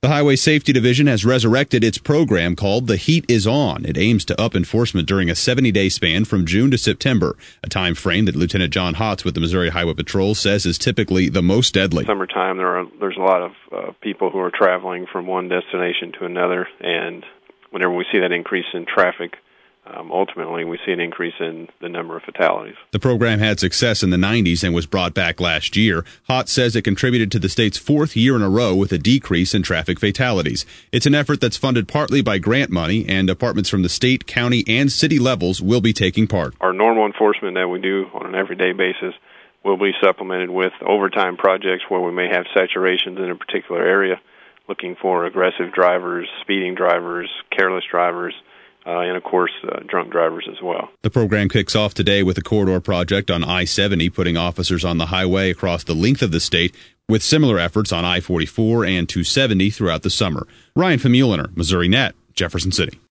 The Highway Safety Division has resurrected its program called The Heat is On. It aims to up enforcement during a 70-day span from June to September, a time frame that Lieutenant John Hotz with the Missouri Highway Patrol says is typically the most deadly. Summertime, there's a lot of people who are traveling from one destination to another, and whenever we see that increase in traffic, ultimately we see an increase in the number of fatalities. The program had success in the 90s and was brought back last year. Hotz says it contributed to the state's fourth year in a row with a decrease in traffic fatalities. It's an effort that's funded partly by grant money, and departments from the state, county, and city levels will be taking part. Our normal enforcement that we do on an everyday basis will be supplemented with overtime projects where we may have saturations in a particular area, looking for aggressive drivers, speeding drivers, careless drivers, and, of course, drunk drivers as well. The program kicks off today with a corridor project on I-70, putting officers on the highway across the length of the state, with similar efforts on I-44 and 270 throughout the summer. Ryan Famuliner, Missouri Net, Jefferson City.